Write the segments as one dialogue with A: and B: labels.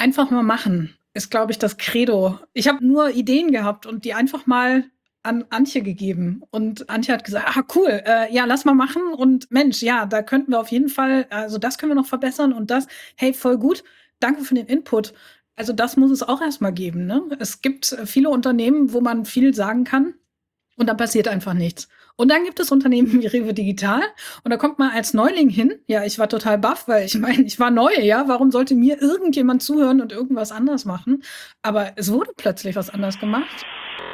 A: Einfach mal machen ist, glaube ich, das Credo. Ich habe nur Ideen gehabt und die einfach mal an Antje gegeben. Und Antje hat gesagt, cool, ja, lass mal machen. Und Mensch, ja, da könnten wir auf jeden Fall, also das können wir noch verbessern und das, hey, voll gut, danke für den Input. Also das muss es auch erstmal geben. Ne? Es gibt viele Unternehmen, wo man viel sagen kann und dann passiert einfach nichts. Und dann gibt es Unternehmen wie Rewe Digital und da kommt man als Neuling hin. Ja, ich war total baff, weil ich meine, ich war neu, ja. Warum sollte mir irgendjemand zuhören und irgendwas anders machen? Aber es wurde plötzlich was anders gemacht.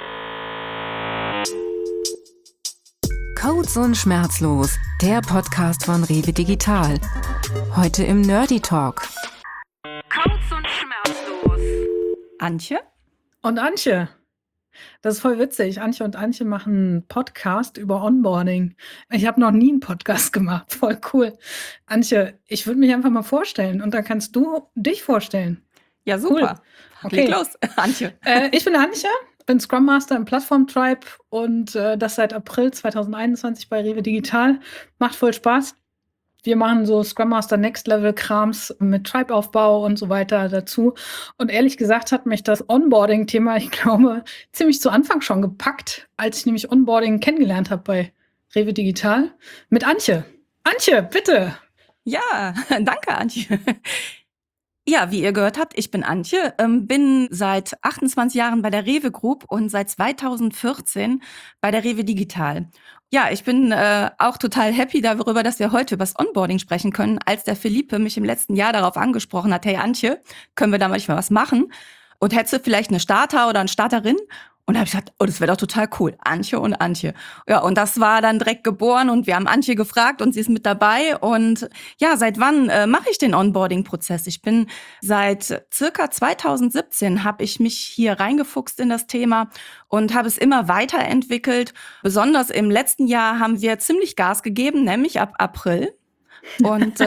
B: Codes und Schmerzlos, der Podcast von Rewe Digital. Heute im Nerdy Talk.
C: Codes und Schmerzlos. Antje?
A: Und Antje. Das ist voll witzig. Antje und Antje machen einen Podcast über Onboarding. Ich habe noch nie einen Podcast gemacht. Voll cool. Antje, ich würde mich einfach mal vorstellen und dann kannst du dich vorstellen.
C: Ja, super.
A: Cool. Okay.
C: Leg los, Antje.
A: Ich bin Antje, bin Scrum Master im Plattform Tribe und das seit April 2021 bei Rewe Digital. Macht voll Spaß. Wir machen so Scrum Master Next Level Krams mit Tribe-Aufbau und so weiter dazu. Und ehrlich gesagt hat mich das Onboarding-Thema, ich glaube, ziemlich zu Anfang schon gepackt, als ich nämlich Onboarding kennengelernt habe bei Rewe Digital mit Antje. Antje, bitte.
C: Ja, danke, Antje. Ja, wie ihr gehört habt, ich bin Antje, bin seit 28 Jahren bei der Rewe Group und seit 2014 bei der Rewe Digital. Ja, ich bin auch total happy darüber, dass wir heute über das Onboarding sprechen können, als der Philippe mich im letzten Jahr darauf angesprochen hat, hey Antje, können wir da manchmal was machen? Und hättest du vielleicht eine Starter oder eine Starterin? Und da habe ich gesagt, oh, das wäre doch total cool. Antje und Antje. Ja, und das war dann direkt geboren und wir haben Antje gefragt und sie ist mit dabei. Und ja, seit wann mache ich den Onboarding-Prozess? Ich bin seit circa 2017 habe ich mich hier reingefuchst in das Thema und habe es immer weiterentwickelt. Besonders im letzten Jahr haben wir ziemlich Gas gegeben, nämlich ab April. Und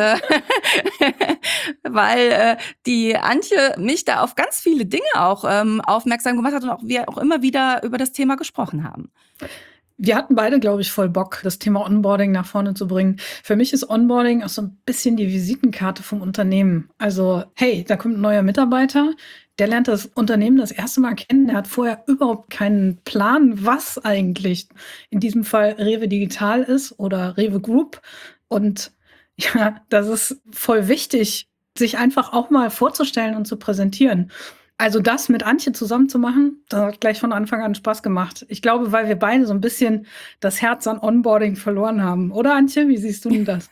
C: weil die Antje mich da auf ganz viele Dinge auch aufmerksam gemacht hat und auch wir auch immer wieder über das Thema gesprochen haben.
A: Wir hatten beide, glaube ich, voll Bock, das Thema Onboarding nach vorne zu bringen. Für mich ist Onboarding auch so ein bisschen die Visitenkarte vom Unternehmen. Also, hey, da kommt ein neuer Mitarbeiter, der lernt das Unternehmen das erste Mal kennen. Der hat vorher überhaupt keinen Plan, was eigentlich in diesem Fall Rewe Digital ist oder Rewe Group. Und ja, das ist voll wichtig, sich einfach auch mal vorzustellen und zu präsentieren. Also das mit Antje zusammen zu machen, das hat gleich von Anfang an Spaß gemacht. Ich glaube, weil wir beide so ein bisschen das Herz an Onboarding verloren haben. Oder Antje, wie siehst du denn das?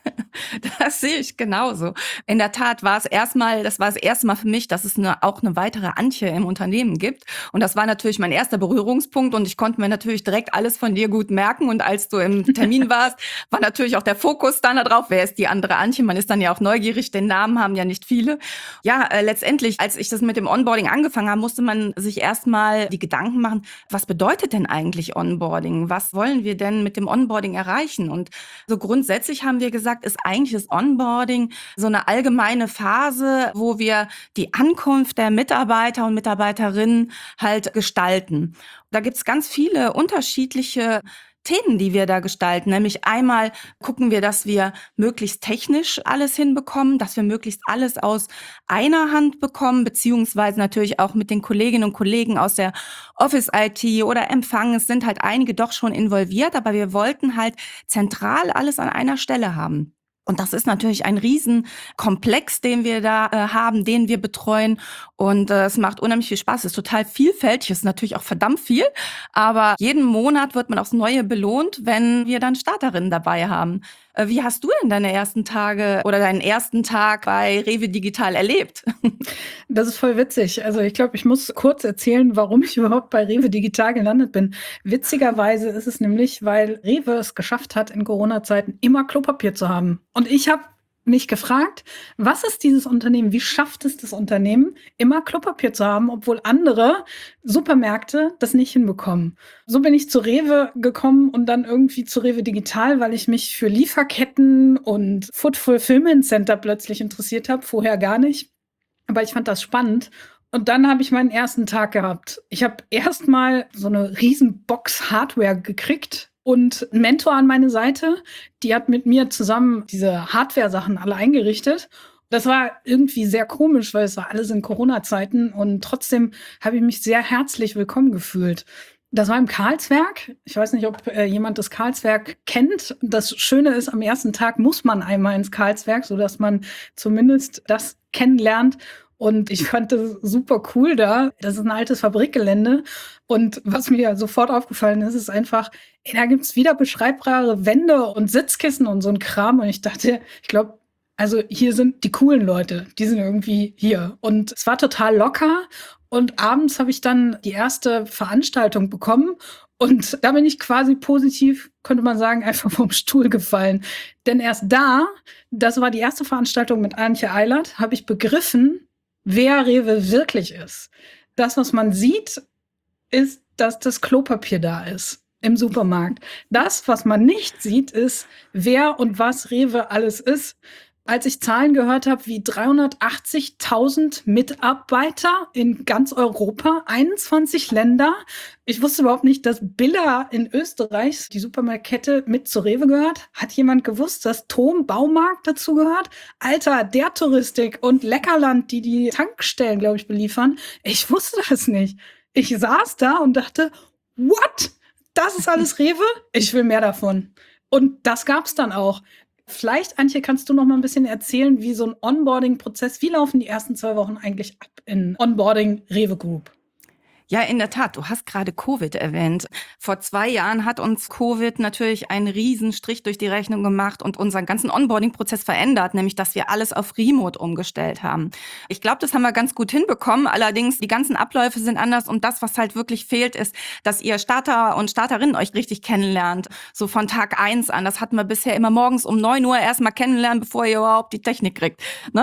C: Das sehe ich genauso. In der Tat das war das erste Mal für mich, dass es auch eine weitere Antje im Unternehmen gibt. Und das war natürlich mein erster Berührungspunkt und ich konnte mir natürlich direkt alles von dir gut merken. Und als du im Termin warst, war natürlich auch der Fokus dann darauf, wer ist die andere Antje? Man ist dann ja auch neugierig, den Namen haben ja nicht viele. Ja, letztendlich, als ich das mit dem Onboarding angefangen habe, musste man sich erstmal die Gedanken machen, was bedeutet denn eigentlich Onboarding? Was wollen wir denn mit dem Onboarding erreichen? Und so grundsätzlich haben wir gesagt, ist eigentlich das Onboarding so eine allgemeine Phase, wo wir die Ankunft der Mitarbeiter und Mitarbeiterinnen halt gestalten. Da gibt's ganz viele unterschiedliche Themen, die wir da gestalten. Nämlich einmal gucken wir, dass wir möglichst technisch alles hinbekommen, dass wir möglichst alles aus einer Hand bekommen, beziehungsweise natürlich auch mit den Kolleginnen und Kollegen aus der Office-IT oder Empfang. Es sind halt einige doch schon involviert, aber wir wollten halt zentral alles an einer Stelle haben. Und das ist natürlich ein Riesenkomplex, den wir da haben, den wir betreuen. Und es macht unheimlich viel Spaß. Es ist total vielfältig, es ist natürlich auch verdammt viel. Aber jeden Monat wird man aufs Neue belohnt, wenn wir dann Starterinnen dabei haben. Wie hast du denn deine ersten Tage oder deinen ersten Tag bei Rewe Digital erlebt?
A: Das ist voll witzig. Also ich glaube, ich muss kurz erzählen, warum ich überhaupt bei Rewe Digital gelandet bin. Witzigerweise ist es nämlich, weil Rewe es geschafft hat, in Corona-Zeiten immer Klopapier zu haben. Und ich habe mich gefragt, was ist dieses Unternehmen? Wie schafft es das Unternehmen, immer Klopapier zu haben, obwohl andere Supermärkte das nicht hinbekommen? So bin ich zu Rewe gekommen und dann irgendwie zu Rewe Digital, weil ich mich für Lieferketten und Food Fulfillment Center plötzlich interessiert habe, vorher gar nicht. Aber ich fand das spannend. Und dann habe ich meinen ersten Tag gehabt. Ich habe erstmal so eine riesen Box Hardware gekriegt und einen Mentor an meine Seite. Die hat mit mir zusammen diese Hardware-Sachen alle eingerichtet. Das war irgendwie sehr komisch, weil es war alles in Corona-Zeiten und trotzdem habe ich mich sehr herzlich willkommen gefühlt. Das war im Karlswerk. Ich weiß nicht, ob jemand das Karlswerk kennt. Das Schöne ist, am ersten Tag muss man einmal ins Karlswerk, sodass man zumindest das kennenlernt. Und ich fand das super cool da. Das ist ein altes Fabrikgelände. Und was mir sofort aufgefallen ist, ist einfach, da gibt's wieder beschreibbare Wände und Sitzkissen und so ein Kram. Und ich dachte, ich glaube, also hier sind die coolen Leute, die sind irgendwie hier. Und es war total locker. Und abends habe ich dann die erste Veranstaltung bekommen. Und da bin ich quasi positiv, könnte man sagen, einfach vom Stuhl gefallen. Denn erst da, das war die erste Veranstaltung mit Antje Eilert, habe ich begriffen, wer Rewe wirklich ist. Das, was man sieht, ist, dass das Klopapier da ist im Supermarkt. Das, was man nicht sieht, ist, wer und was Rewe alles ist. Als ich Zahlen gehört habe, wie 380.000 Mitarbeiter in ganz Europa, 21 Länder. Ich wusste überhaupt nicht, dass Billa in Österreich, die Supermarktkette, mit zu Rewe gehört. Hat jemand gewusst, dass Tom Baumarkt dazu gehört? Alter, der Touristik und Leckerland, die die Tankstellen, glaube ich, beliefern. Ich wusste das nicht. Ich saß da und dachte, what? Das ist alles Rewe? Ich will mehr davon. Und das gab's dann auch. Vielleicht, Antje, kannst du noch mal ein bisschen erzählen, wie so ein Onboarding-Prozess, wie laufen die ersten 2 Wochen eigentlich ab in Onboarding Rewe Group?
C: Ja, in der Tat. Du hast gerade Covid erwähnt. Vor 2 Jahren hat uns Covid natürlich einen riesen Strich durch die Rechnung gemacht und unseren ganzen Onboarding-Prozess verändert, nämlich dass wir alles auf Remote umgestellt haben. Ich glaube, das haben wir ganz gut hinbekommen. Allerdings, die ganzen Abläufe sind anders und das, was halt wirklich fehlt, ist, dass ihr Starter und Starterinnen euch richtig kennenlernt. So von Tag 1 an. Das hatten wir bisher immer morgens um 9 Uhr erstmal kennenlernen, bevor ihr überhaupt die Technik kriegt. Ne?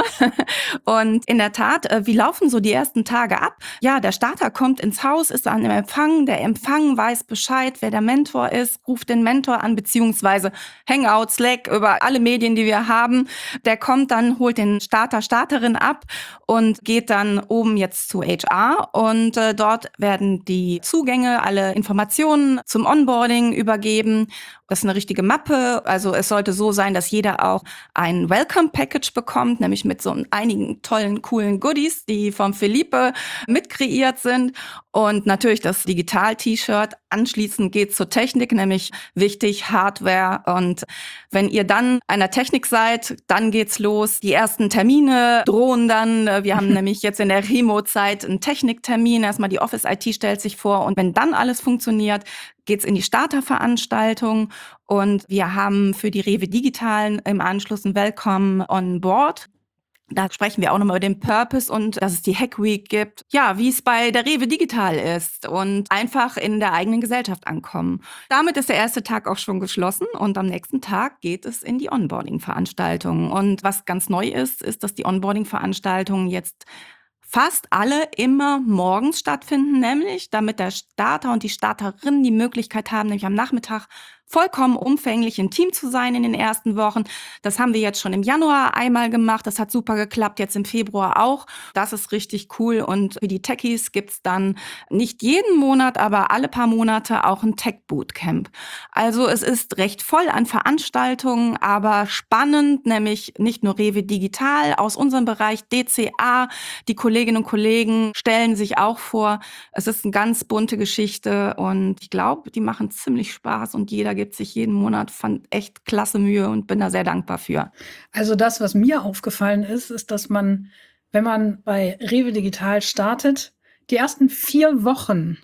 C: Und in der Tat, wie laufen so die ersten Tage ab? Ja, der Starter kommt ins Haus, ist an dem Empfang. Der Empfang weiß Bescheid, wer der Mentor ist, ruft den Mentor an, beziehungsweise Hangout, Slack, über alle Medien, die wir haben. Der kommt dann, holt den Starter, Starterin ab und geht dann oben jetzt zu HR. Und dort werden die Zugänge, alle Informationen zum Onboarding übergeben. Das ist eine richtige Mappe. Also es sollte so sein, dass jeder auch ein Welcome-Package bekommt, nämlich mit so einigen tollen, coolen Goodies, die vom Philippe mitkreiert sind. Und natürlich das Digital-T-Shirt. Anschließend geht's zur Technik, nämlich wichtig, Hardware. Und wenn ihr dann an der Technik seid, dann geht's los. Die ersten Termine drohen dann. Wir haben nämlich jetzt in der Remote-Zeit einen Techniktermin. Erstmal die Office-IT stellt sich vor. Und wenn dann alles funktioniert, geht's in die Starterveranstaltung. Und wir haben für die Rewe Digitalen im Anschluss ein Welcome on Board. Da sprechen wir auch nochmal über den Purpose und dass es die Hack Week gibt. Ja, wie es bei der Rewe Digital ist und einfach in der eigenen Gesellschaft ankommen. Damit ist der erste Tag auch schon geschlossen und am nächsten Tag geht es in die Onboarding-Veranstaltung. Und was ganz neu ist, ist, dass die Onboarding-Veranstaltungen jetzt fast alle immer morgens stattfinden, nämlich damit der Starter und die Starterin die Möglichkeit haben, nämlich am Nachmittag vollkommen umfänglich im Team zu sein in den ersten Wochen. Das haben wir jetzt schon im Januar einmal gemacht. Das hat super geklappt, jetzt im Februar auch. Das ist richtig cool. Und für die Techies gibt's dann nicht jeden Monat, aber alle paar Monate auch ein Tech-Bootcamp. Also es ist recht voll an Veranstaltungen, aber spannend, nämlich nicht nur Rewe Digital, aus unserem Bereich DCA. Die Kolleginnen und Kollegen stellen sich auch vor. Es ist eine ganz bunte Geschichte und ich glaube, die machen ziemlich Spaß und jeder gibt sich jeden Monat echt klasse Mühe und bin da sehr dankbar für.
A: Also das, was mir aufgefallen ist, ist, dass man, wenn man bei Rewe Digital startet, die ersten 4 Wochen,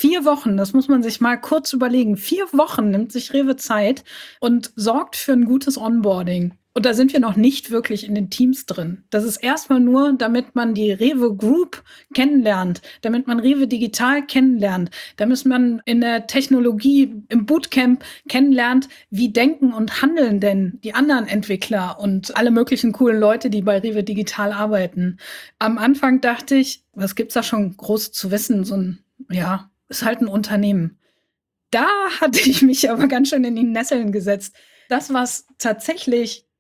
A: das muss man sich mal kurz überlegen, 4 Wochen nimmt sich Rewe Zeit und sorgt für ein gutes Onboarding. Und da sind wir noch nicht wirklich in den Teams drin. Das ist erstmal nur, damit man die Rewe Group kennenlernt, damit man Rewe Digital kennenlernt, damit man in der Technologie im Bootcamp kennenlernt, wie denken und handeln denn die anderen Entwickler und alle möglichen coolen Leute, die bei Rewe Digital arbeiten. Am Anfang dachte ich, was gibt's da schon groß zu wissen? So ein, ja, ist halt ein Unternehmen. Da hatte ich mich aber ganz schön in die Nesseln gesetzt. Das, was tatsächlich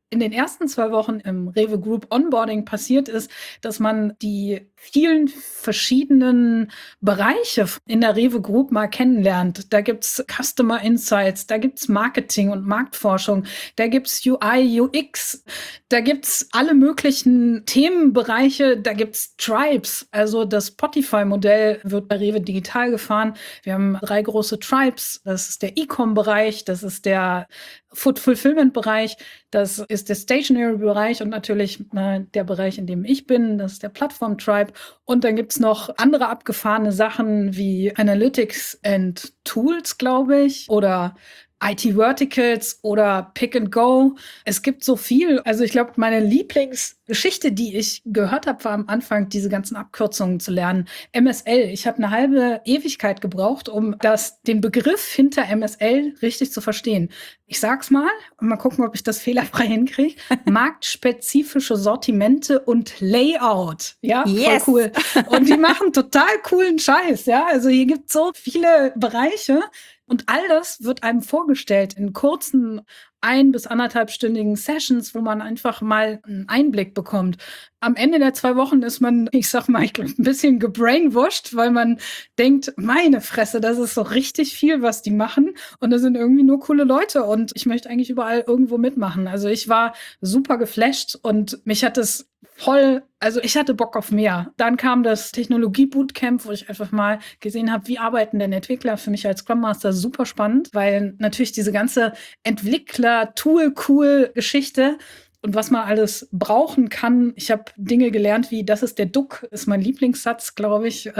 A: in den ersten 2 Wochen im Rewe Group Onboarding passiert ist, dass man die vielen verschiedenen Bereiche in der Rewe Group mal kennenlernt. Da gibt's Customer Insights, da gibt's Marketing und Marktforschung, da gibt's UI, UX, da gibt's alle möglichen Themenbereiche, da gibt's Tribes. Also das Spotify-Modell wird bei Rewe Digital gefahren. Wir haben 3 große Tribes. Das ist der E-Com-Bereich, das ist der Food-Fulfillment-Bereich, das ist der Stationary-Bereich und natürlich der Bereich, in dem ich bin, das ist der Plattform-Tribe. Und dann gibt's noch andere abgefahrene Sachen wie Analytics and Tools, glaube ich, oder IT-Verticals oder Pick and Go. Es gibt so viel. Also ich glaube, meine Lieblingsgeschichte, die ich gehört habe, war am Anfang, diese ganzen Abkürzungen zu lernen. MSL. Ich habe eine halbe Ewigkeit gebraucht, um den Begriff hinter MSL richtig zu verstehen. Ich sag's mal und mal gucken, ob ich das fehlerfrei hinkriege. Marktspezifische Sortimente und Layout. Ja,
C: Yes.
A: voll cool. Und die machen total coolen Scheiß. Ja, also hier gibt's so viele Bereiche. Und all das wird einem vorgestellt in kurzen 1- bis 1,5-stündigen Sessions, wo man einfach mal einen Einblick bekommt. Am Ende der 2 Wochen ist man, ich sag mal, ich glaub, ein bisschen gebrainwashed, weil man denkt, meine Fresse, das ist so richtig viel, was die machen. Und das sind irgendwie nur coole Leute. Und ich möchte eigentlich überall irgendwo mitmachen. Also ich war super geflasht und mich hat es also ich hatte Bock auf mehr. Dann kam das Technologie-Bootcamp, wo ich einfach mal gesehen habe, wie arbeiten denn Entwickler. Für mich als Scrum Master super spannend, weil natürlich diese ganze Entwickler-Tool-Cool-Geschichte und was man alles brauchen kann. Ich habe Dinge gelernt wie, das ist der Duck, ist mein Lieblingssatz, glaube ich,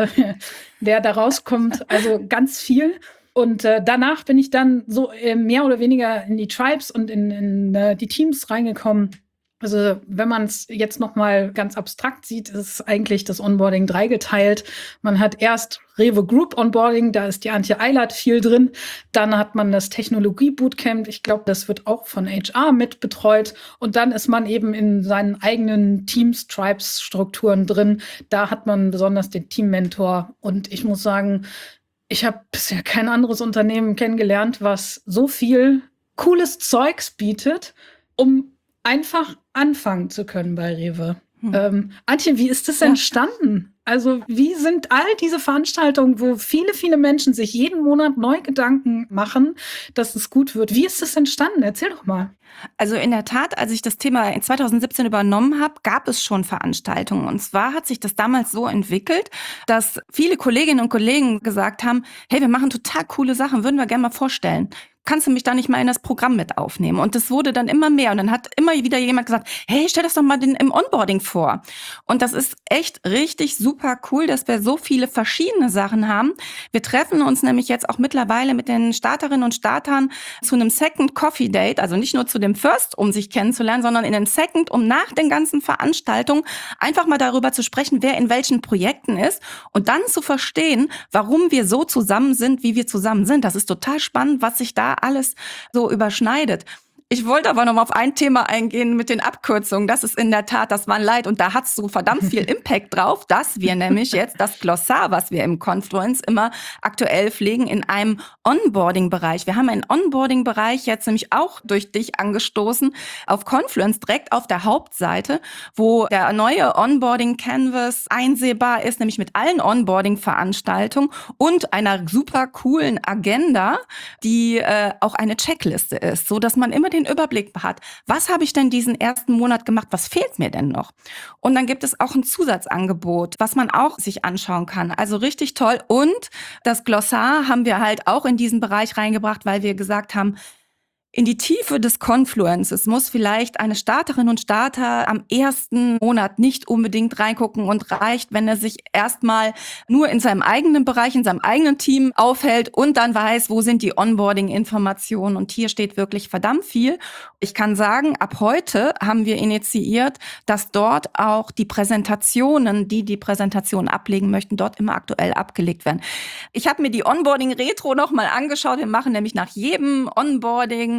A: der da rauskommt. Also ganz viel. Und danach bin ich dann so mehr oder weniger in die Tribes und in die Teams reingekommen. Also wenn man es jetzt noch mal ganz abstrakt sieht, ist eigentlich das Onboarding dreigeteilt. Man hat erst Rewe Group Onboarding, da ist die Antje Eilert viel drin. Dann hat man das Technologie Bootcamp. Ich glaube, das wird auch von HR mit betreut. Und dann ist man eben in seinen eigenen Teams, Tribes, Strukturen drin. Da hat man besonders den Teammentor. Und ich muss sagen, ich habe bisher kein anderes Unternehmen kennengelernt, was so viel cooles Zeugs bietet, um einfach anfangen zu können bei Rewe. Antje, wie ist das entstanden? Also wie sind all diese Veranstaltungen, wo viele, viele Menschen sich jeden Monat neu Gedanken machen, dass es gut wird? Wie ist das entstanden? Erzähl doch mal.
C: Also in der Tat, als ich das Thema in 2017 übernommen habe, gab es schon Veranstaltungen. Und zwar hat sich das damals so entwickelt, dass viele Kolleginnen und Kollegen gesagt haben, hey, wir machen total coole Sachen, würden wir gerne mal vorstellen. Kannst du mich da nicht mal in das Programm mit aufnehmen? Und das wurde dann immer mehr. Und dann hat immer wieder jemand gesagt, hey, stell das doch mal im Onboarding vor. Und das ist echt richtig super cool, dass wir so viele verschiedene Sachen haben. Wir treffen uns nämlich jetzt auch mittlerweile mit den Starterinnen und Startern zu einem Second Coffee Date. Also nicht nur zu dem First, um sich kennenzulernen, sondern in den Second, um nach den ganzen Veranstaltungen einfach mal darüber zu sprechen, wer in welchen Projekten ist. Und dann zu verstehen, warum wir so zusammen sind, wie wir zusammen sind. Das ist total spannend, was sich da alles so überschneidet. Ich wollte aber noch mal auf ein Thema eingehen mit den Abkürzungen. Das ist in der Tat, das war ein Leid und da hat es so verdammt viel Impact drauf, dass wir nämlich jetzt das Glossar, was wir im Confluence immer aktuell pflegen, in einem Onboarding-Bereich. Wir haben einen Onboarding-Bereich jetzt nämlich auch durch dich angestoßen auf Confluence, direkt auf der Hauptseite, wo der neue Onboarding-Canvas einsehbar ist, nämlich mit allen Onboarding-Veranstaltungen und einer super coolen Agenda, die auch eine Checkliste ist, so dass man immer den Überblick hat. Was habe ich denn diesen ersten Monat gemacht? Was fehlt mir denn noch? Und dann gibt es auch ein Zusatzangebot, was man auch sich anschauen kann. Also richtig toll. Und das Glossar haben wir halt auch in diesen Bereich reingebracht, weil wir gesagt haben, in die Tiefe des Confluences muss vielleicht eine Starterin und Starter am ersten Monat nicht unbedingt reingucken und reicht, wenn er sich erstmal nur in seinem eigenen Bereich, in seinem eigenen Team aufhält und dann weiß, wo sind die Onboarding-Informationen. Und hier steht wirklich verdammt viel. Ich kann sagen, ab heute haben wir initiiert, dass dort auch die Präsentationen, die Präsentation ablegen möchten, dort immer aktuell abgelegt werden. Ich habe mir die Onboarding-Retro nochmal angeschaut. Wir machen nämlich nach jedem Onboarding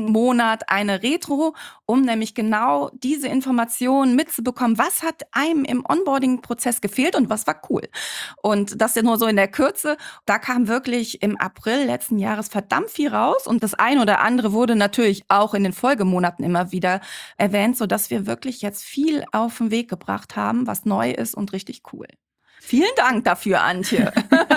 C: Monat eine Retro, um nämlich genau diese Informationen mitzubekommen, was hat einem im Onboarding-Prozess gefehlt und was war cool. Und das ja nur so in der Kürze. Da kam wirklich im April letzten Jahres verdammt viel raus und das ein oder andere wurde natürlich auch in den Folgemonaten immer wieder erwähnt, sodass wir wirklich jetzt viel auf den Weg gebracht haben, was neu ist und richtig cool. Vielen Dank dafür, Antje.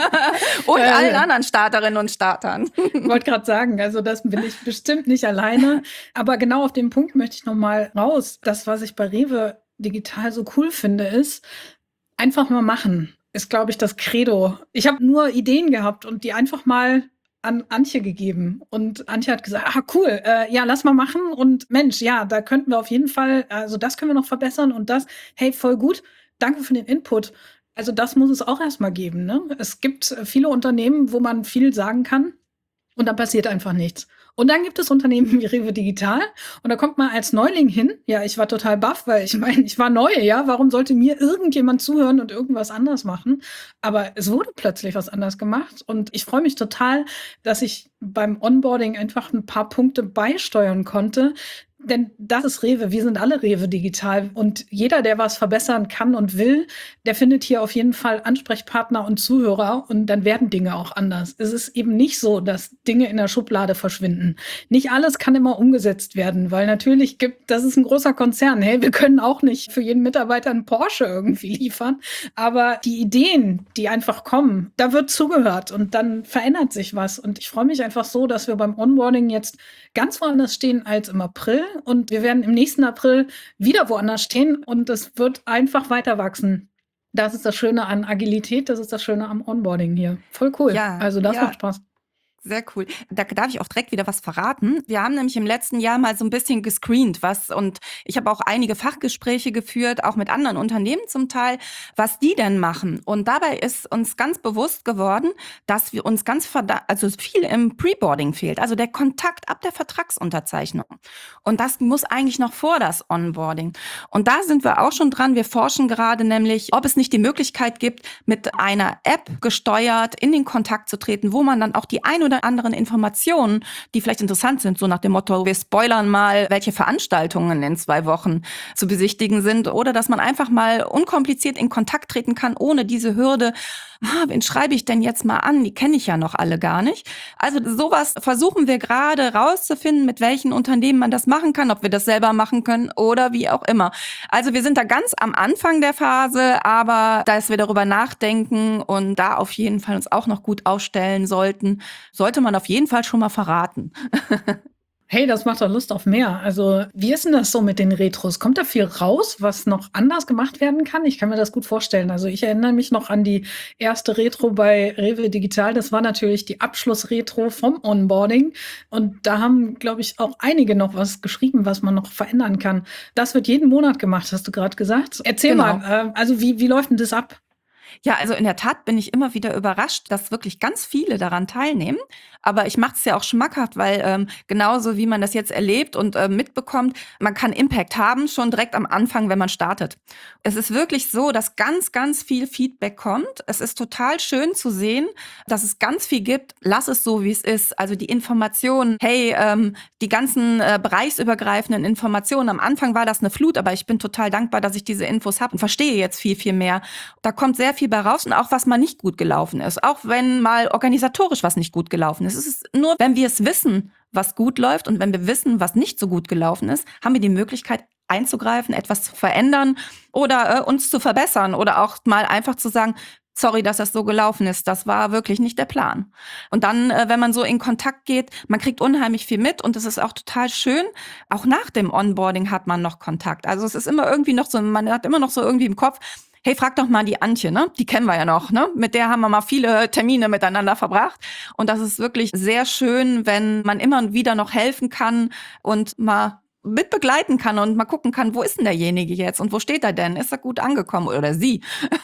C: Und allen anderen Starterinnen und Startern.
A: Ich wollte gerade sagen, also das bin ich bestimmt nicht alleine. Aber genau auf den Punkt möchte ich noch mal raus. Das, was ich bei Rewe Digital so cool finde, ist, einfach mal machen. Ist, glaube ich, das Credo. Ich habe nur Ideen gehabt und die einfach mal an Antje gegeben. Und Antje hat gesagt, cool, ja, lass mal machen. Und Mensch, ja, da könnten wir auf jeden Fall, also das können wir noch verbessern und das, hey, voll gut. Danke für den Input. Also das muss es auch erstmal geben, ne? Es gibt viele Unternehmen, wo man viel sagen kann und dann passiert einfach nichts. Und dann gibt es Unternehmen wie Rewe Digital und da kommt man als Neuling hin. Ja, ich war total baff, weil ich meine, ich war neu, ja. Warum sollte mir irgendjemand zuhören und irgendwas anders machen? Aber es wurde plötzlich was anders gemacht und ich freue mich total, dass ich beim Onboarding einfach ein paar Punkte beisteuern konnte. Denn das ist Rewe, wir sind alle Rewe Digital und jeder, der was verbessern kann und will, der findet hier auf jeden Fall Ansprechpartner und Zuhörer und dann werden Dinge auch anders. Es ist eben nicht so, dass Dinge in der Schublade verschwinden. Nicht alles kann immer umgesetzt werden, weil natürlich das ist ein großer Konzern. Hey, wir können auch nicht für jeden Mitarbeiter einen Porsche irgendwie liefern, aber die Ideen, die einfach kommen, da wird zugehört und dann verändert sich was und ich freue mich einfach so, dass wir beim Onboarding jetzt ganz woanders stehen als im April. Und wir werden im nächsten April wieder woanders stehen und es wird einfach weiter wachsen. Das ist das Schöne an Agilität, das ist das Schöne am Onboarding hier. Voll cool.
C: Ja,
A: Also das
C: ja.
A: macht Spaß.
C: Sehr cool. Da darf ich auch direkt wieder was verraten. Wir haben nämlich im letzten Jahr mal so ein bisschen gescreent, und ich habe auch einige Fachgespräche geführt, auch mit anderen Unternehmen zum Teil, was die denn machen. Und dabei ist uns ganz bewusst geworden, dass wir uns also viel im Preboarding fehlt, also der Kontakt ab der Vertragsunterzeichnung. Und das muss eigentlich noch vor das Onboarding. Und da sind wir auch schon dran. Wir forschen gerade nämlich, ob es nicht die Möglichkeit gibt, mit einer App gesteuert in den Kontakt zu treten, wo man dann auch die ein oder anderen Informationen, die vielleicht interessant sind, so nach dem Motto, wir spoilern mal, welche Veranstaltungen in 2 Wochen zu besichtigen sind, oder dass man einfach mal unkompliziert in Kontakt treten kann, ohne diese Hürde, wen schreibe ich denn jetzt mal an? Die kenne ich ja noch alle gar nicht. Also sowas versuchen wir gerade rauszufinden, mit welchen Unternehmen man das machen kann, ob wir das selber machen können oder wie auch immer. Also wir sind da ganz am Anfang der Phase, aber dass wir darüber nachdenken und da auf jeden Fall uns auch noch gut aufstellen sollten, sollte man auf jeden Fall schon mal verraten.
A: Hey, das macht doch Lust auf mehr. Also, wie ist denn das so mit den Retros? Kommt da viel raus, was noch anders gemacht werden kann? Ich kann mir das gut vorstellen. Also, ich erinnere mich noch an die erste Retro bei Rewe Digital. Das war natürlich die Abschlussretro vom Onboarding. Und da haben, glaube ich, auch einige noch was geschrieben, was man noch verändern kann. Das wird jeden Monat gemacht, hast du gerade gesagt. Erzähl mal, also wie läuft denn das ab?
C: Ja, also in der Tat bin ich immer wieder überrascht, dass wirklich ganz viele daran teilnehmen. Aber ich mache es ja auch schmackhaft, weil genauso wie man das jetzt erlebt und mitbekommt, man kann Impact haben, schon direkt am Anfang, wenn man startet. Es ist wirklich so, dass ganz, ganz viel Feedback kommt. Es ist total schön zu sehen, dass es ganz viel gibt. Lass es so, wie es ist. Also die Informationen, hey, die ganzen bereichsübergreifenden Informationen. Am Anfang war das eine Flut, aber ich bin total dankbar, dass ich diese Infos habe und verstehe jetzt viel, viel mehr. Da kommt sehr viel bei raus und auch, was mal nicht gut gelaufen ist. Auch wenn mal organisatorisch was nicht gut gelaufen ist. Es ist nur, wenn wir es wissen, was gut läuft und wenn wir wissen, was nicht so gut gelaufen ist, haben wir die Möglichkeit einzugreifen, etwas zu verändern oder uns zu verbessern oder auch mal einfach zu sagen, sorry, dass das so gelaufen ist. Das war wirklich nicht der Plan. Und dann, wenn man so in Kontakt geht, man kriegt unheimlich viel mit und es ist auch total schön. Auch nach dem Onboarding hat man noch Kontakt. Also es ist immer irgendwie noch so, man hat immer noch so irgendwie im Kopf, hey, frag doch mal die Antje, ne? Die kennen wir ja noch, ne? Mit der haben wir mal viele Termine miteinander verbracht. Und das ist wirklich sehr schön, wenn man immer wieder noch helfen kann und mal mit begleiten kann und mal gucken kann, wo ist denn derjenige jetzt und wo steht er denn? Ist er gut angekommen oder sie?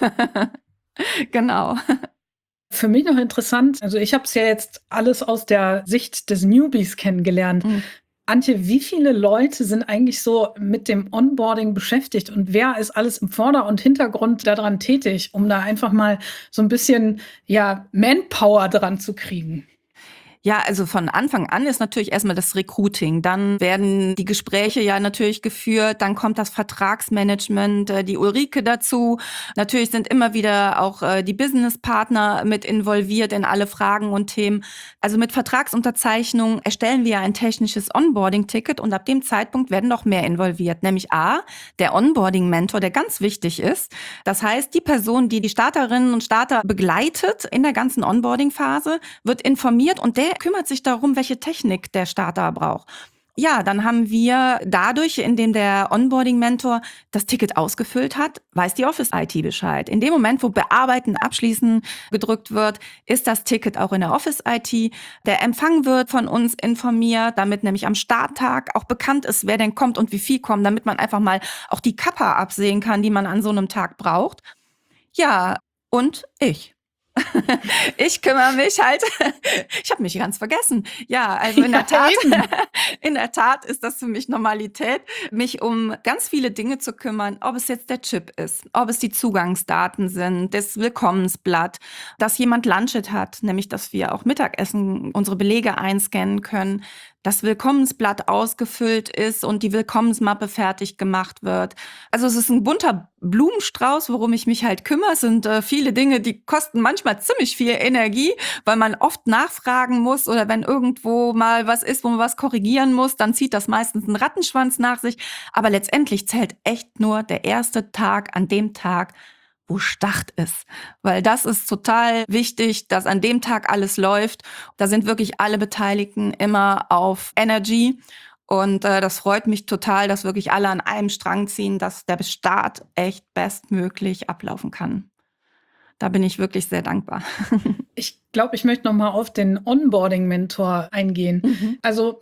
C: Genau.
A: Für mich noch interessant, also ich habe es ja jetzt alles aus der Sicht des Newbies kennengelernt. Antje, wie viele Leute sind eigentlich so mit dem Onboarding beschäftigt und wer ist alles im Vorder- und Hintergrund daran tätig, um da einfach mal so ein bisschen, ja, Manpower dran zu kriegen?
C: Ja, also von Anfang an ist natürlich erstmal das Recruiting. Dann werden die Gespräche ja natürlich geführt. Dann kommt das Vertragsmanagement, die Ulrike dazu. Natürlich sind immer wieder auch die Businesspartner mit involviert in alle Fragen und Themen. Also mit Vertragsunterzeichnung erstellen wir ein technisches Onboarding-Ticket und ab dem Zeitpunkt werden noch mehr involviert. Nämlich A, der Onboarding-Mentor, der ganz wichtig ist. Das heißt, die Person, die die Starterinnen und Starter begleitet in der ganzen Onboarding-Phase, wird informiert und der kümmert sich darum, welche Technik der Starter braucht. Ja, dann haben wir dadurch, indem der Onboarding-Mentor das Ticket ausgefüllt hat, weiß die Office-IT Bescheid. In dem Moment, wo Bearbeiten, Abschließen gedrückt wird, ist das Ticket auch in der Office-IT. Der Empfang wird von uns informiert, damit nämlich am Starttag auch bekannt ist, wer denn kommt und wie viel kommt, damit man einfach mal auch die Kappa absehen kann, die man an so einem Tag braucht. Ja, und ich. Ich kümmere mich halt, ich habe mich ganz vergessen. Ja, also in der Tat ist das für mich Normalität, mich um ganz viele Dinge zu kümmern, ob es jetzt der Chip ist, ob es die Zugangsdaten sind, das Willkommensblatt, dass jemand Lunchet hat, nämlich dass wir auch Mittagessen unsere Belege einscannen können, das Willkommensblatt ausgefüllt ist und die Willkommensmappe fertig gemacht wird. Also es ist ein bunter Blumenstrauß, worum ich mich halt kümmere. Es sind viele Dinge, die kosten manchmal ziemlich viel Energie, weil man oft nachfragen muss oder wenn irgendwo mal was ist, wo man was korrigieren muss, dann zieht das meistens einen Rattenschwanz nach sich. Aber letztendlich zählt echt nur der erste Tag an dem Tag, wo Start ist. Weil das ist total wichtig, dass an dem Tag alles läuft. Da sind wirklich alle Beteiligten immer auf Energy. Und das freut mich total, dass wirklich alle an einem Strang ziehen, dass der Start echt bestmöglich ablaufen kann. Da bin ich wirklich sehr dankbar.
A: Ich glaube, ich möchte noch mal auf den Onboarding-Mentor eingehen. Also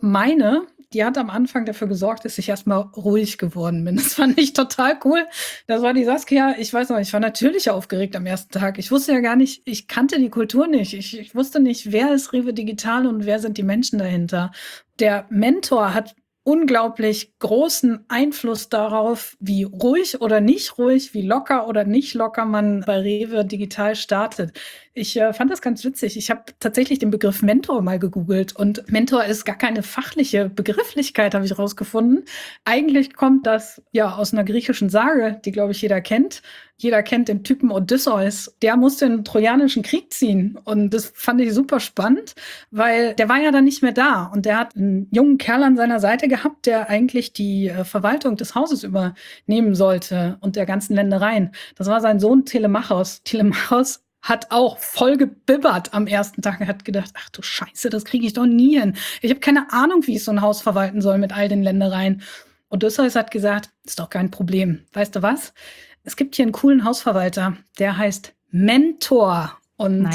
A: die hat am Anfang dafür gesorgt, dass ich erstmal ruhig geworden bin. Das fand ich total cool. Das war die Saskia. Ich weiß noch, ich war natürlich aufgeregt am ersten Tag. Ich wusste ja gar nicht, ich kannte die Kultur nicht. Ich wusste nicht, wer ist Rewe Digital und wer sind die Menschen dahinter. Der Mentor hat unglaublich großen Einfluss darauf, wie ruhig oder nicht ruhig, wie locker oder nicht locker man bei Rewe Digital startet. Ich fand das ganz witzig. Ich habe tatsächlich den Begriff Mentor mal gegoogelt und Mentor ist gar keine fachliche Begrifflichkeit, habe ich rausgefunden. Eigentlich kommt das ja aus einer griechischen Sage, die, glaube ich, jeder kennt. Jeder kennt den Typen Odysseus. Der musste in den Trojanischen Krieg ziehen. Und das fand ich super spannend, weil der war ja dann nicht mehr da. Und der hat einen jungen Kerl an seiner Seite gehabt, der eigentlich die Verwaltung des Hauses übernehmen sollte und der ganzen Ländereien. Das war sein Sohn Telemachos. Telemachos hat auch voll gebibbert am ersten Tag. Er hat gedacht, ach du Scheiße, das kriege ich doch nie hin. Ich habe keine Ahnung, wie ich so ein Haus verwalten soll mit all den Ländereien. Odysseus hat gesagt, ist doch kein Problem. Weißt du was? Es gibt hier einen coolen Hausverwalter, der heißt Mentor. Und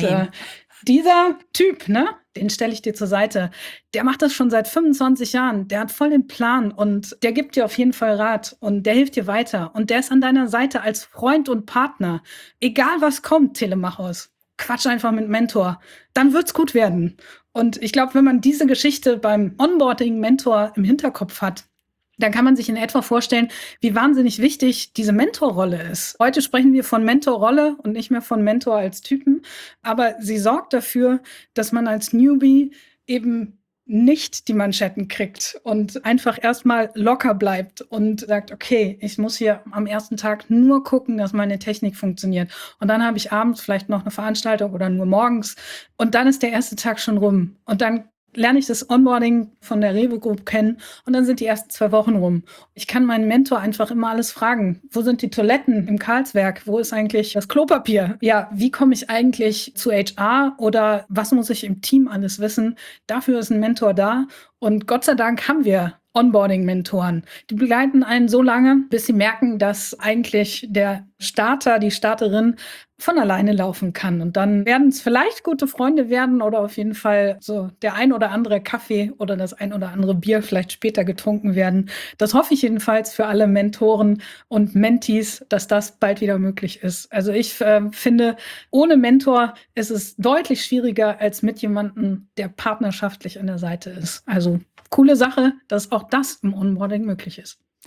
A: dieser Typ, ne, den stelle ich dir zur Seite. Der macht das schon seit 25 Jahren. Der hat voll den Plan und der gibt dir auf jeden Fall Rat und der hilft dir weiter. Und der ist an deiner Seite als Freund und Partner. Egal was kommt, Telemachos, quatsch einfach mit Mentor. Dann wird's gut werden. Und ich glaube, wenn man diese Geschichte beim Onboarding-Mentor im Hinterkopf hat, dann kann man sich in etwa vorstellen, wie wahnsinnig wichtig diese Mentorrolle ist. Heute sprechen wir von Mentorrolle und nicht mehr von Mentor als Typen. Aber sie sorgt dafür, dass man als Newbie eben nicht die Manschetten kriegt und einfach erstmal locker bleibt und sagt, okay, ich muss hier am ersten Tag nur gucken, dass meine Technik funktioniert. Und dann habe ich abends vielleicht noch eine Veranstaltung oder nur morgens. Und dann ist der erste Tag schon rum. Und dann lerne ich das Onboarding von der Rewe Group kennen und dann sind die ersten 2 Wochen rum. Ich kann meinen Mentor einfach immer alles fragen. Wo sind die Toiletten im Karlswerk? Wo ist eigentlich das Klopapier? Ja, wie komme ich eigentlich zu HR oder was muss ich im Team alles wissen? Dafür ist ein Mentor da und Gott sei Dank haben wir Onboarding-Mentoren. Die begleiten einen so lange, bis sie merken, dass eigentlich der Starter, die Starterin von alleine laufen kann. Und dann werden es vielleicht gute Freunde werden oder auf jeden Fall so der ein oder andere Kaffee oder das ein oder andere Bier vielleicht später getrunken werden. Das hoffe ich jedenfalls für alle Mentoren und Mentees, dass das bald wieder möglich ist. Also ich finde, ohne Mentor ist es deutlich schwieriger als mit jemandem, der partnerschaftlich an der Seite ist. Also coole Sache, dass auch das im Onboarding möglich ist.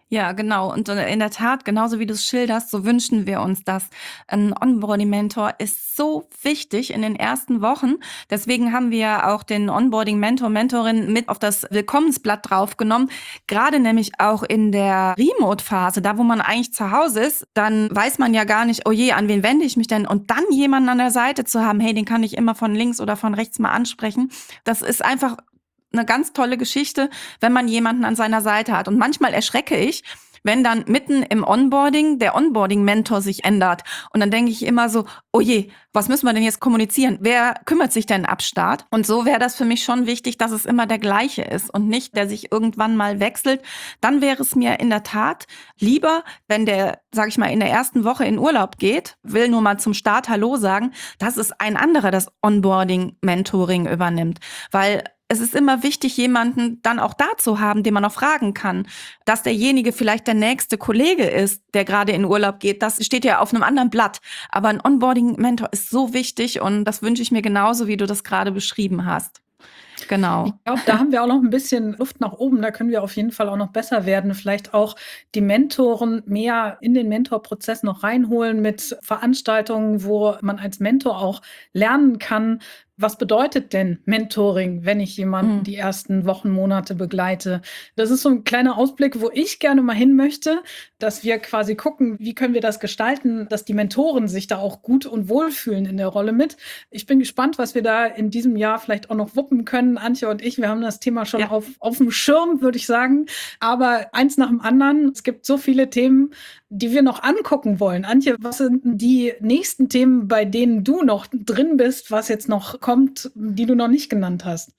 C: Ja, genau. Und in der Tat, genauso wie du es schilderst, so wünschen wir uns das. Ein Onboarding-Mentor ist so wichtig in den ersten Wochen. Deswegen haben wir auch den Onboarding-Mentor, Mentorin mit auf das Willkommensblatt draufgenommen. Gerade nämlich auch in der Remote-Phase, da wo man eigentlich zu Hause ist, dann weiß man ja gar nicht, oh je, an wen wende ich mich denn? Und dann jemanden an der Seite zu haben, hey, den kann ich immer von links oder von rechts mal ansprechen. Das ist einfach eine ganz tolle Geschichte, wenn man jemanden an seiner Seite hat. Und manchmal erschrecke ich, wenn dann mitten im Onboarding der Onboarding-Mentor sich ändert. Und dann denke ich immer so, oh je, was müssen wir denn jetzt kommunizieren? Wer kümmert sich denn ab Start? Und so wäre das für mich schon wichtig, dass es immer der gleiche ist und nicht, der sich irgendwann mal wechselt. Dann wäre es mir in der Tat lieber, wenn der, sag ich mal, in der ersten Woche in Urlaub geht, will nur mal zum Start Hallo sagen, dass es ein anderer das Onboarding-Mentoring übernimmt. Weil es ist immer wichtig, jemanden dann auch da zu haben, den man auch fragen kann. Dass derjenige vielleicht der nächste Kollege ist, der gerade in Urlaub geht, das steht ja auf einem anderen Blatt. Aber ein Onboarding-Mentor ist so wichtig und das wünsche ich mir genauso, wie du das gerade beschrieben hast. Genau.
A: Ich glaube, da haben wir auch noch ein bisschen Luft nach oben. Da können wir auf jeden Fall auch noch besser werden. Vielleicht auch die Mentoren mehr in den Mentorprozess noch reinholen mit Veranstaltungen, wo man als Mentor auch lernen kann, was bedeutet denn Mentoring, wenn ich jemanden die ersten Wochen, Monate begleite? Das ist so ein kleiner Ausblick, wo ich gerne mal hin möchte, dass wir quasi gucken, wie können wir das gestalten, dass die Mentoren sich da auch gut und wohlfühlen in der Rolle mit. Ich bin gespannt, was wir da in diesem Jahr vielleicht auch noch wuppen können, Antje und ich. Wir haben das Thema schon auf dem Schirm, würde ich sagen. Aber eins nach dem anderen. Es gibt so viele Themen, die wir noch angucken wollen. Antje, was sind die nächsten Themen, bei denen du noch drin bist, was jetzt noch kommt, die du noch nicht genannt hast?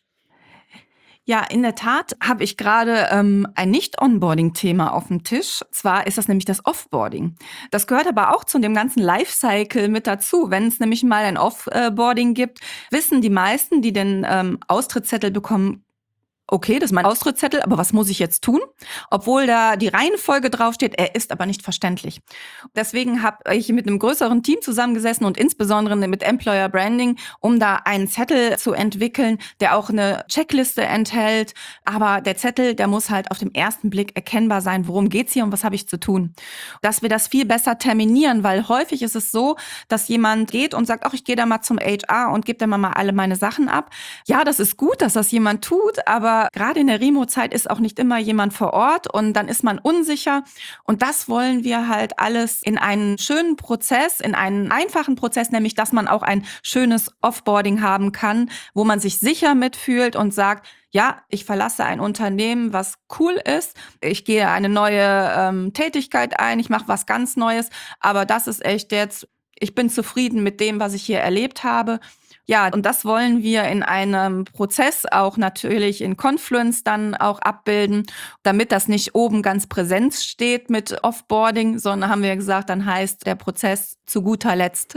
C: Ja, in der Tat habe ich gerade ein Nicht-Onboarding-Thema auf dem Tisch. Zwar ist das nämlich das Offboarding. Das gehört aber auch zu dem ganzen Lifecycle mit dazu. Wenn es nämlich mal ein Offboarding gibt, wissen die meisten, die den Austrittszettel bekommen, okay, das ist mein Austrittszettel, aber was muss ich jetzt tun? Obwohl da die Reihenfolge draufsteht, er ist aber nicht verständlich. Deswegen habe ich mit einem größeren Team zusammengesessen und insbesondere mit Employer Branding, um da einen Zettel zu entwickeln, der auch eine Checkliste enthält. Aber der Zettel, der muss halt auf den ersten Blick erkennbar sein, worum geht's hier und was habe ich zu tun. Dass wir das viel besser terminieren, weil häufig ist es so, dass jemand geht und sagt, ach, ich gehe da mal zum HR und gebe da mal alle meine Sachen ab. Ja, das ist gut, dass das jemand tut, aber gerade in der Remote-Zeit ist auch nicht immer jemand vor Ort und dann ist man unsicher. Und das wollen wir halt alles in einen schönen Prozess, in einen einfachen Prozess, nämlich dass man auch ein schönes Offboarding haben kann, wo man sich sicher mitfühlt und sagt, ja, ich verlasse ein Unternehmen, was cool ist. Ich gehe eine neue Tätigkeit ein, ich mache was ganz Neues. Aber das ist echt jetzt, ich bin zufrieden mit dem, was ich hier erlebt habe. Ja, und das wollen wir in einem Prozess auch natürlich in Confluence dann auch abbilden, damit das nicht oben ganz präsent steht mit Offboarding, sondern haben wir gesagt, dann heißt der Prozess zu guter Letzt.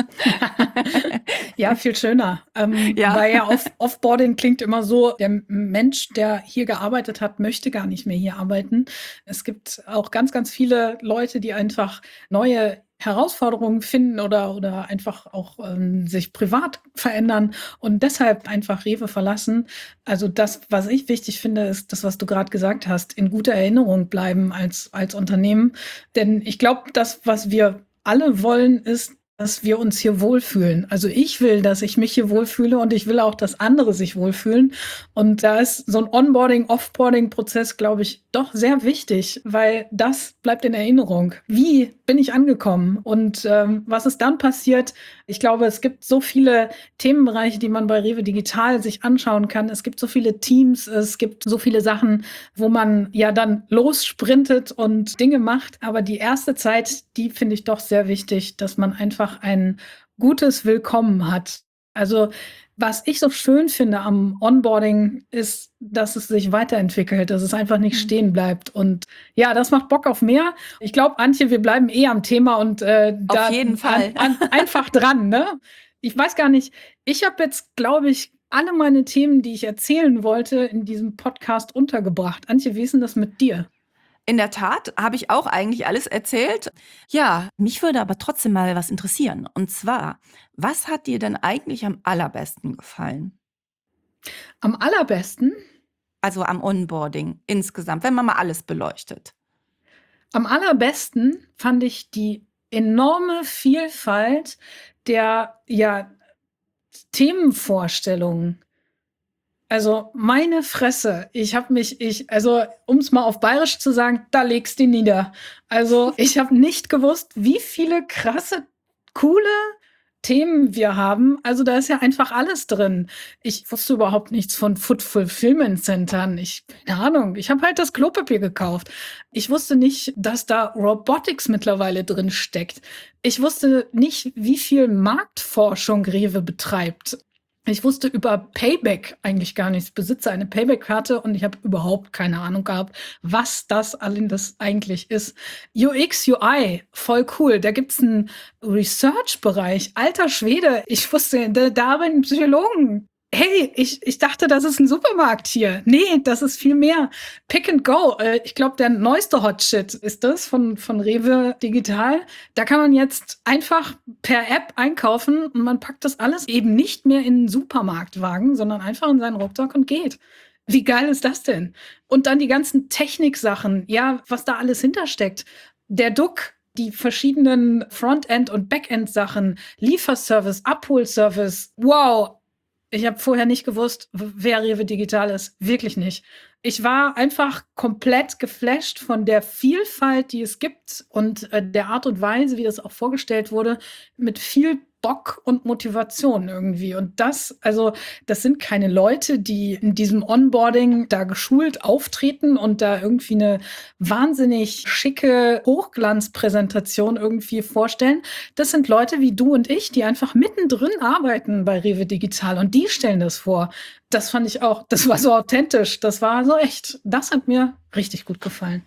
A: Ja, viel schöner. Weil ja Offboarding klingt immer so, der Mensch, der hier gearbeitet hat, möchte gar nicht mehr hier arbeiten. Es gibt auch ganz, ganz viele Leute, die einfach neue Herausforderungen finden oder einfach auch sich privat verändern und deshalb einfach Rewe verlassen. Also das, was ich wichtig finde, ist das, was du gerade gesagt hast, in guter Erinnerung bleiben als Unternehmen. Denn ich glaube, das, was wir alle wollen, ist, dass wir uns hier wohlfühlen. Also ich will, dass ich mich hier wohlfühle und ich will auch, dass andere sich wohlfühlen. Und da ist so ein Onboarding, Offboarding-Prozess, glaube ich, doch sehr wichtig, weil das bleibt in Erinnerung. Wie bin ich angekommen und was ist dann passiert? Ich glaube, es gibt so viele Themenbereiche, die man bei Rewe Digital sich anschauen kann. Es gibt so viele Teams, es gibt so viele Sachen, wo man ja dann lossprintet und Dinge macht. Aber die erste Zeit, die finde ich doch sehr wichtig, dass man einfach ein gutes Willkommen hat. Also was ich so schön finde am Onboarding ist, dass es sich weiterentwickelt, dass es einfach nicht stehen bleibt. Und ja, das macht Bock auf mehr. Ich glaube, Antje, wir bleiben am Thema und da
C: auf jeden Fall.
A: einfach dran. Ne? Ich weiß gar nicht, ich habe jetzt, glaube ich, alle meine Themen, die ich erzählen wollte, in diesem Podcast untergebracht. Antje, wie ist denn das mit dir?
C: In der Tat habe ich auch eigentlich alles erzählt. Ja, mich würde aber trotzdem mal was interessieren. Und zwar, was hat dir denn eigentlich am allerbesten gefallen?
A: Am allerbesten?
C: Also am Onboarding insgesamt, wenn man mal alles beleuchtet.
A: Am allerbesten fand ich die enorme Vielfalt der Themenvorstellungen. Also meine Fresse, also um es mal auf Bayerisch zu sagen, da legst du nieder. Also ich habe nicht gewusst, wie viele krasse, coole Themen wir haben. Also da ist ja einfach alles drin. Ich wusste überhaupt nichts von Food Fulfillment Centern. Keine Ahnung, ich habe halt das Klopapier gekauft. Ich wusste nicht, dass da Robotics mittlerweile drin steckt. Ich wusste nicht, wie viel Marktforschung Rewe betreibt. Ich wusste über Payback eigentlich gar nichts. Ich besitze eine Payback-Karte und ich habe überhaupt keine Ahnung gehabt, was das alles eigentlich ist. UX, UI, voll cool. Da gibt's einen Research-Bereich. Alter Schwede, ich wusste, da arbeiten Psychologen. Hey, ich dachte, das ist ein Supermarkt hier. Nee, das ist viel mehr. Pick and Go. Ich glaube, der neueste Hotshit ist das von Rewe Digital. Da kann man jetzt einfach per App einkaufen und man packt das alles eben nicht mehr in einen Supermarktwagen, sondern einfach in seinen Rucksack und geht. Wie geil ist das denn? Und dann die ganzen Techniksachen, ja, was da alles hintersteckt. Der Duck, die verschiedenen Frontend- und Backend-Sachen, Lieferservice, Abholservice. Wow. Ich habe vorher nicht gewusst, wer Rewe Digital ist. Wirklich nicht. Ich war einfach komplett geflasht von der Vielfalt, die es gibt und der Art und Weise, wie das auch vorgestellt wurde, mit viel Bock und Motivation irgendwie. Und das sind keine Leute, die in diesem Onboarding da geschult auftreten und da irgendwie eine wahnsinnig schicke Hochglanzpräsentation irgendwie vorstellen. Das sind Leute wie du und ich, die einfach mittendrin arbeiten bei Rewe Digital und die stellen das vor. Das fand ich auch, das war so authentisch, das war so echt. Das hat mir richtig gut gefallen.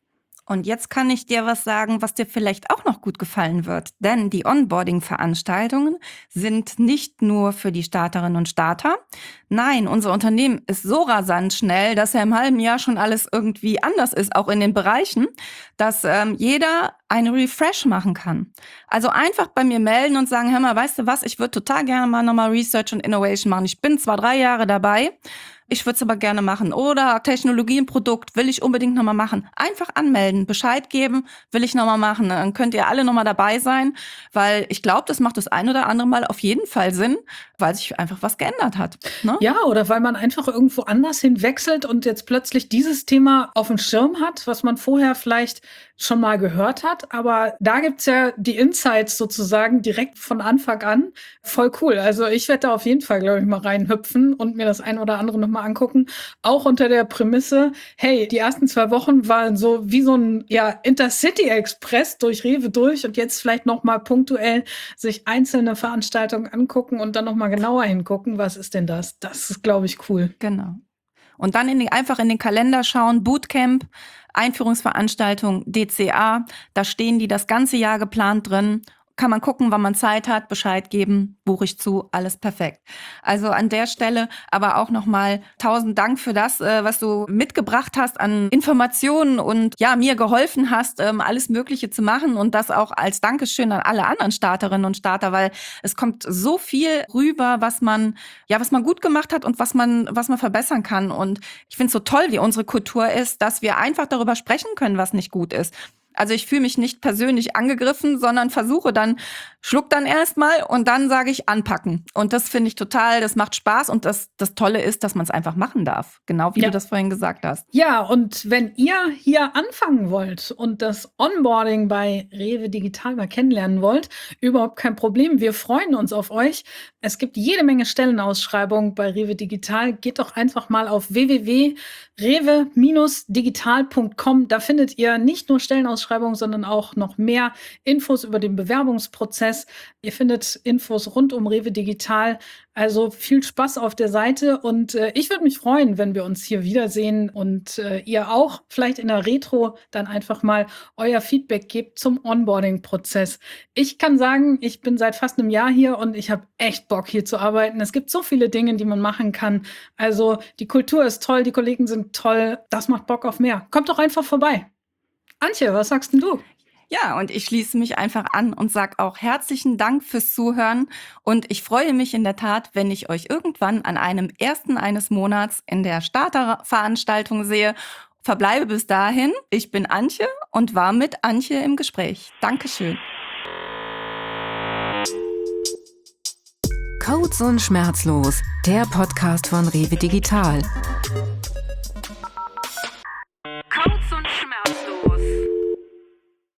C: Und jetzt kann ich dir was sagen, was dir vielleicht auch noch gut gefallen wird. Denn die Onboarding-Veranstaltungen sind nicht nur für die Starterinnen und Starter. Nein, unser Unternehmen ist so rasant schnell, dass ja im halben Jahr schon alles irgendwie anders ist, auch in den Bereichen, dass jeder eine Refresh machen kann. Also einfach bei mir melden und sagen, hör mal, weißt du was, ich würde total gerne mal nochmal Research und Innovation machen. Ich bin zwar 3 Jahre dabei, ich würde es aber gerne machen. Oder Technologie im Produkt will ich unbedingt nochmal machen. Einfach anmelden, Bescheid geben, will ich nochmal machen. Dann könnt ihr alle nochmal dabei sein, weil ich glaube, das macht das ein oder andere Mal auf jeden Fall Sinn, weil sich einfach was geändert hat. Ne?
A: Ja, oder weil man einfach irgendwo anders hinwechselt und jetzt plötzlich dieses Thema auf dem Schirm hat, was man vorher vielleicht schon mal gehört hat. Aber da gibt's ja die Insights sozusagen direkt von Anfang an. Voll cool. Also ich werde da auf jeden Fall, glaube ich, mal reinhüpfen und mir das ein oder andere nochmal angucken. Auch unter der Prämisse, hey, die ersten 2 Wochen waren so wie so ein Intercity-Express durch Rewe durch und jetzt vielleicht nochmal punktuell sich einzelne Veranstaltungen angucken und dann nochmal genauer hingucken, was ist denn das? Das ist, glaube ich, cool.
C: Genau. Und dann einfach in den Kalender schauen, Bootcamp, Einführungsveranstaltung, DCA, da stehen die das ganze Jahr geplant drin. Kann man gucken, wann man Zeit hat, Bescheid geben, buche ich zu, alles perfekt. Also an der Stelle aber auch nochmal 1000 Dank für das, was du mitgebracht hast an Informationen und ja, mir geholfen hast, alles Mögliche zu machen und das auch als Dankeschön an alle anderen Starterinnen und Starter, weil es kommt so viel rüber, was man gut gemacht hat und was man verbessern kann. Und ich finde es so toll, wie unsere Kultur ist, dass wir einfach darüber sprechen können, was nicht gut ist. Also ich fühle mich nicht persönlich angegriffen, sondern schluck dann erstmal und dann sage ich anpacken. Und das finde ich total, das macht Spaß und das Tolle ist, dass man es einfach machen darf. Genau wie du das vorhin gesagt hast.
A: Ja, und wenn ihr hier anfangen wollt und das Onboarding bei Rewe Digital mal kennenlernen wollt, überhaupt kein Problem. Wir freuen uns auf euch. Es gibt jede Menge Stellenausschreibungen bei Rewe Digital. Geht doch einfach mal auf www.rewe-digital.com. Da findet ihr nicht nur Stellenausschreibungen, sondern auch noch mehr Infos über den Bewerbungsprozess. Ihr findet Infos rund um Rewe Digital. Also viel Spaß auf der Seite und ich würde mich freuen, wenn wir uns hier wiedersehen und ihr auch vielleicht in der Retro dann einfach mal euer Feedback gebt zum Onboarding-Prozess. Ich kann sagen, ich bin seit fast einem Jahr hier und ich habe echt Bock hier zu arbeiten. Es gibt so viele Dinge, die man machen kann. Also die Kultur ist toll, die Kollegen sind toll. Das macht Bock auf mehr. Kommt doch einfach vorbei. Antje, was sagst denn du?
C: Ja, und ich schließe mich einfach an und sage auch herzlichen Dank fürs Zuhören. Und ich freue mich in der Tat, wenn ich euch irgendwann an einem 1. eines Monats in der Starterveranstaltung sehe Verbleibe bis dahin. Ich bin Antje und war mit Antje im Gespräch. Dankeschön.
B: Codes und Schmerzlos, der Podcast von Rewe Digital.